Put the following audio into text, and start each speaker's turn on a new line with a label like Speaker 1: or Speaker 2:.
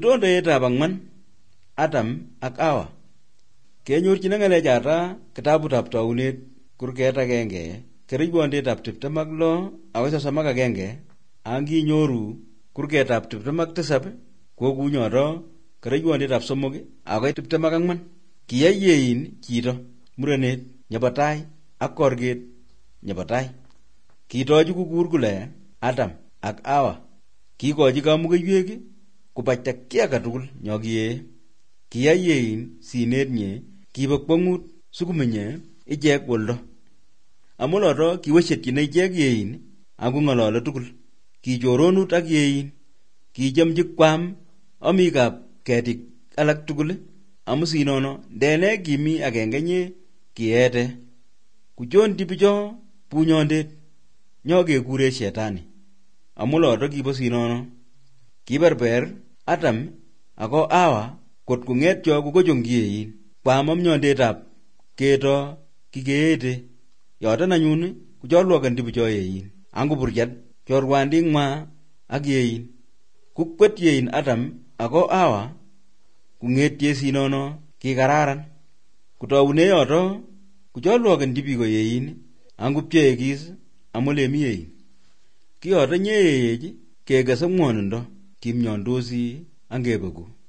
Speaker 1: Kitondoetab ang'wan, Adam ak Hawa. Kenyorchin ng'alechata kitabutab Taunet kurget agenge, keribondetab 26 akoi 31, anginyoru kurgetab 27 kokunyoto keribondetab 3 akoi 24. Kiyai yein chito murenet nebo tai ak korget nebo tai. Kitochi kukur kule Adam ak Hawa. Kikochi kamukeiwek kopachta kiy age tugul nyokiyee. Kiyai yein sinet nye kibe kwong'ut sikumenye ichek woldo. Amuloto kiweshetyine ichek yein ak kong'olole tugul. Kichoronut ak yein. Kichomchi kwam amikab ketik alak tugul amu sinono ndene kimi agenge nye kiete. Kuchonti bicho bunyondet nyokekure Shetani. Amuloto kibo sinono. Kiberber Adam ako Hawa kot kong'etyo kukochongchi yein kwam amnyondetab keto kikeete. Yoton anyun kucholwokenti bicho yein angupurchat chorwanding'wa ak yein. Kukwet yein Adam ako Hawa kung'etye sinono kikararan. Kutaune yoto kucholwokenti biko yein angupcheekis amulemi yein. Kiyoto nyeyech kekese ng'wonindo kimnyondosi angebeku.